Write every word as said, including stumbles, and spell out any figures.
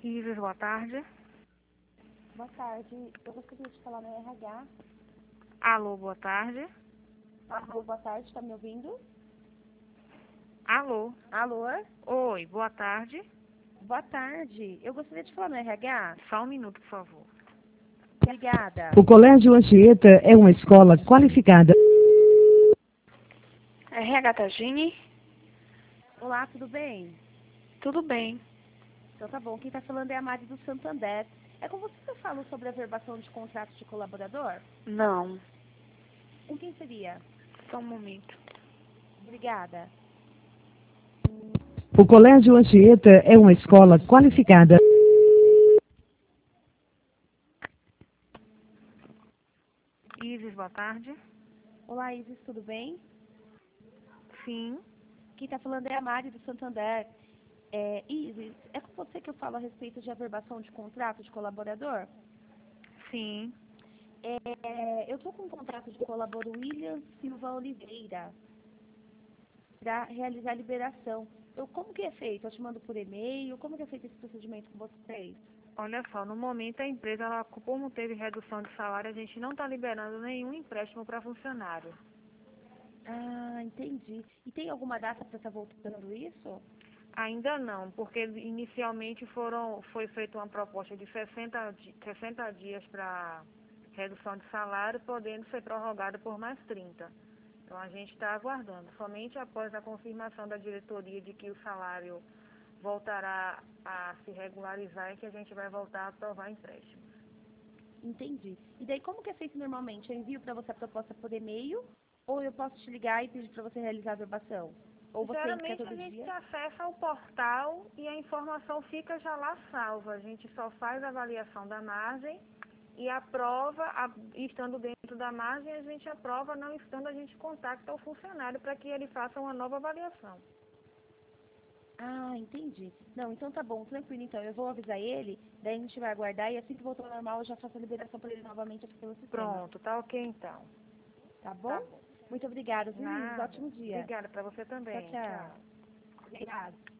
Isis, boa tarde. Boa tarde, eu gostaria de falar no R H. Alô, boa tarde. Alô, boa tarde, está me ouvindo? Alô. Alô? Oi, boa tarde. Boa tarde, eu gostaria de falar no R H. Só um minuto, por favor. Obrigada. O Colégio Anchieta é uma escola qualificada. R H Tagini? Olá, tudo bem? Tudo bem. Então tá bom, quem está falando é a Mari do Santander. É com você que eu falo sobre a verbação de contrato de colaborador? Não, Com quem seria? só um momento. Obrigada. O Colégio Anchieta é uma escola qualificada. Isis, boa tarde. Olá, Isis, tudo bem? Sim. Quem está falando é a Mari do Santander. É, Isis, é com você que eu falo a respeito de averbação de contrato de colaborador? Sim. É, eu estou com um contrato de colaborador William Silva Oliveira para realizar a liberação. Eu, como que é feito? Eu te mando por e-mail? Como que é feito esse procedimento com vocês? Olha só, no momento a empresa, ela, como teve redução de salário, a gente não está liberando nenhum empréstimo para funcionário. Ah, entendi. E tem alguma data para estar voltando isso? Ainda não, porque inicialmente foram, foi feita uma proposta de sessenta, di- sessenta dias para redução de salário, podendo ser prorrogada por mais trinta. Então a gente está aguardando. Somente após a confirmação da diretoria de que o salário voltará a se regularizar é que a gente vai voltar a aprovar empréstimo. Entendi. E daí como que é feito normalmente? Eu envio para você a proposta por e-mail ou eu posso te ligar e pedir para você realizar a verbação? Ou você quer Geralmente a todo gente dia? acessa o portal e a informação fica já lá salva. A gente só faz a avaliação da margem e aprova, a, estando dentro da margem, a gente aprova, não estando, a gente contacta o funcionário para que ele faça uma nova avaliação. Ah, entendi. Não, então tá bom, tranquilo então. Eu vou avisar ele, daí a gente vai aguardar e assim que voltar ao normal eu já faço a liberação para ele novamente aqui pelo sistema. Pronto, tá ok então. Tá Tá bom? bom. Muito obrigada, viu, Isis? Nada. Ótimo dia. Obrigada para você Tchau, também. tchau. Tchau. Obrigada.